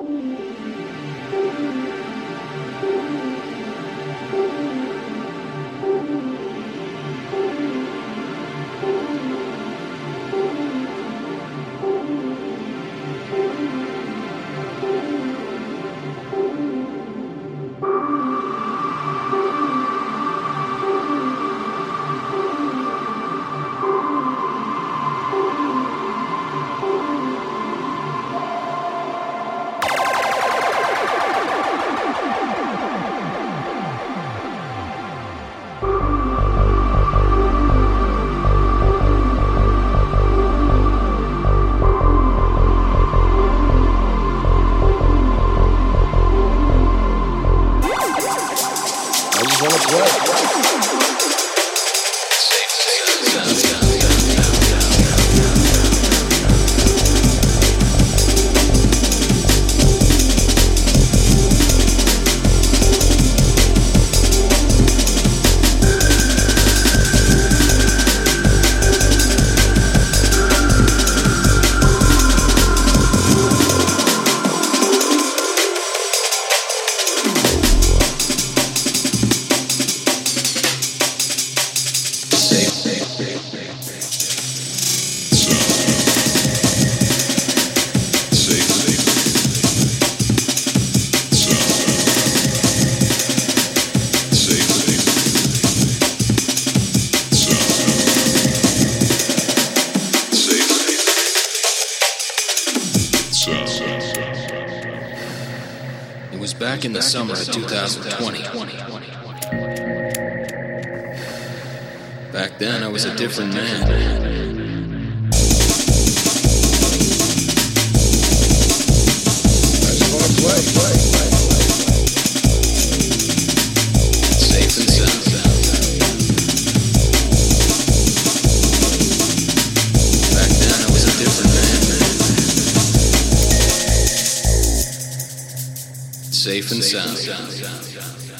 It was back in the summer of 2020. Back then, I was a different man. I just want to play. Safe and sound. Back then, I was a different man. Safe and sound.